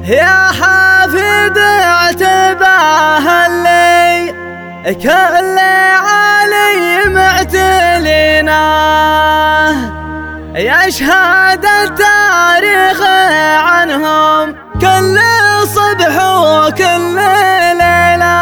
يا حفيد اعتباه اللي كل علي معتلينا، يشهد التاريخ عنهم كل صبح وكل ليلة.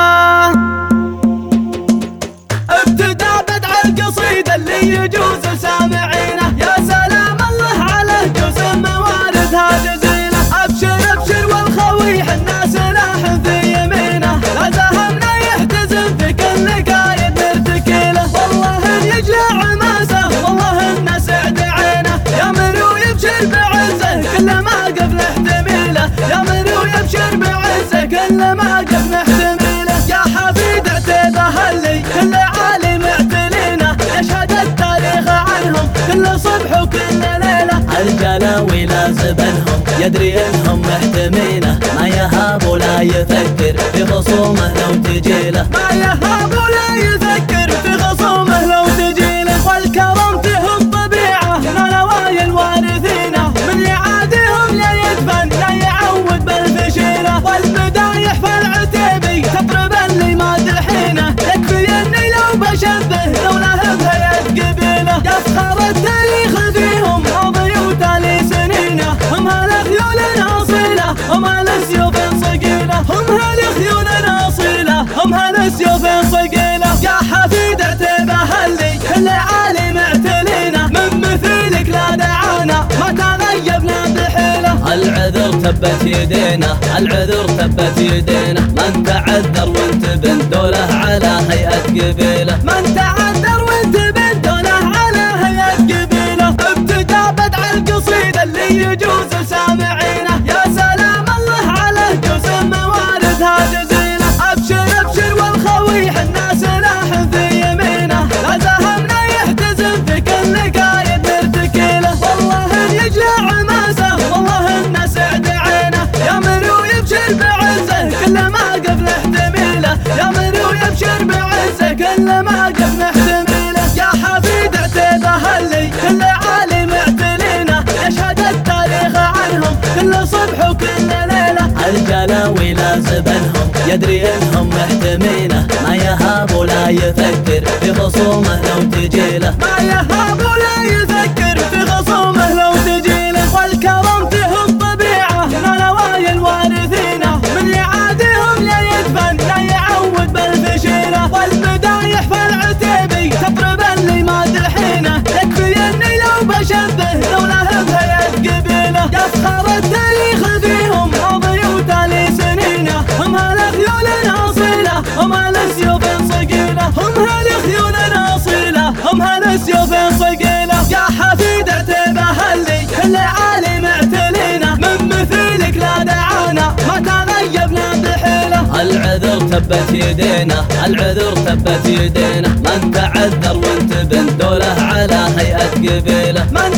ابتدى بدع القصيدة اللي يجوز سامعينه، يا سلام الله على جزء مواردها جزيلة. ابشر ابشر والخوي حنا سلاح في يمينه، لا زهمنا يحتزم في كل قايد مرتكيله. والله ان يجلع عماسه والله ان سعد عينه، يا منو يبشر بعزه كل ما قبل احتميله، يا منو يبشر بعزه كل ما قبل احتميله. يا حفيد اعتباه اللي كل عالي معتلينا، يشهد التاريخ عنهم كل صبح وكل ليله. الجلاوي لا زبنهم يدري انهم محتمينه، ما يهاب ولا يفكر في خصومه لو تجيله، ما يهاب ولا يفكر في خصومه لو تجيله. والكرم فيهم طبيعه من نوايا الوارثينه، من يعاديهم لا يدفن لا يعود بالفشيله. والمدايح فالعتيبي تطرب اللي ما تلحينه، يكفي اني لو بشبه دوله بهيئة قبيله. يفخر التاريخ فيهم ماضي وتالي سنينه، هم هالخيول الاصيله هم هالسيوف صقيله، هم هالخيول الاصيله هم هالسيوف صقيله. يا حفيد اعتباه اللي كل عالي معتلينا، من مثيلك لا دعانا ما تغيبنا بحيله. العذر تبت يدينا العذر تبت يدينا، من تعذر وانت بنت دوله على هيئة قبيله، من تعذر وانت بنت دوله على هيئة قبيله. ابتدى بدع القصيدة اللي يجوز سامعينه، يا سلام الله على جزء مواردها جزيلة. ابشر ابشر والخوي حنا سلاح في يمينه، لا زهمنا يحتزم في كل قايد مرتكيله. والله ان يجلع عماسه والله ان سعد عينه، يا منو يبشر بعزه كل ما قبل احتميله، يا منو يبشر بعزه كل ما قبل احتميله. يا حفيد اعتباه اللي كل عالي معتلينا، يشهد التاريخ عنهم كل صبح وكل ليله. الجلاوي لا زبنهم يدري انهم محتمينه، ما يهاب ولا يفكر في خصومه لو تجيله، ما يهاب ولا يفكر في خصومه لو تجيله. والكرم فيهم طبيعه من نوايا الوارثينه، من يعاديهم لا يدفن لا يعود بالفشيله. والمدايح فالعتيبي تطرب اللي ما تلحينه، يكفي اني لو بشبه دوله بهيئة قبيله. يفخر التاريخ فيهم ماضي وتالي سنينه، هم هالخيول الاصيله هم هالسيوف صقيله، هم هالخيول الاصيله هم هالسيوف صقيله. يا حفيد اعتباه اللي كل عالي معتلينا، من مثيلك لا دعانا ما تغيبنا بحيله. العذر تبت يدينا العذر تبت يدينا، من تعذر وانت بنت دوله على هيئة قبيله، من